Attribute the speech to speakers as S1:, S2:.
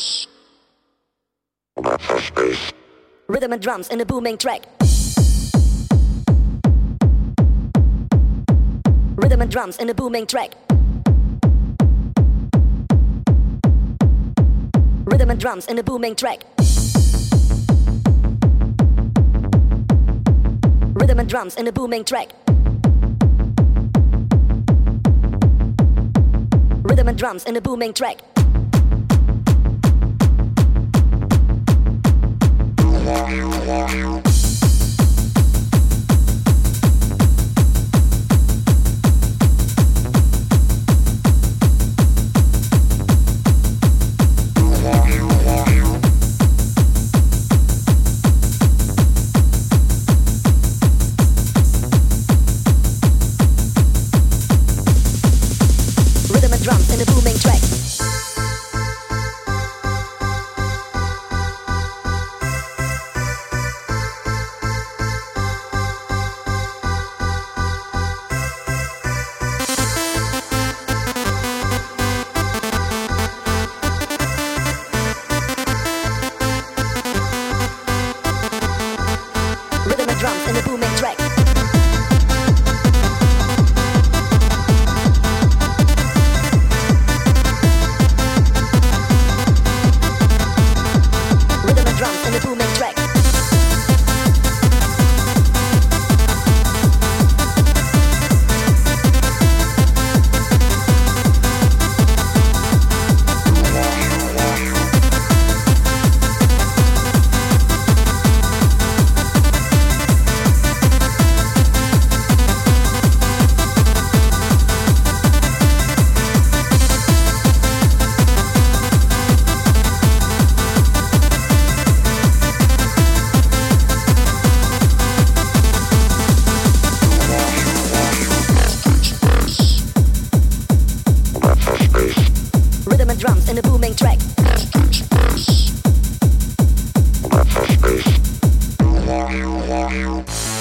S1: Rhythm and drums in a booming track. Rhythm and drums in a booming track. Rhythm and drums in a booming track. Rhythm and drums in a booming track. Rhythm and drums in a booming track. Rhythm and drums in a booming track. Rhythm and drums in a booming track. Rhythm and drums in a booming track. Rhythm and drums in a booming track.
S2: Space.